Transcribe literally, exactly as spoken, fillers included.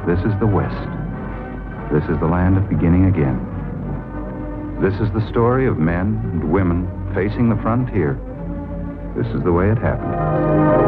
This is the West. This is the land of beginning again. This is the story of men and women facing the frontier. This is the way it happened.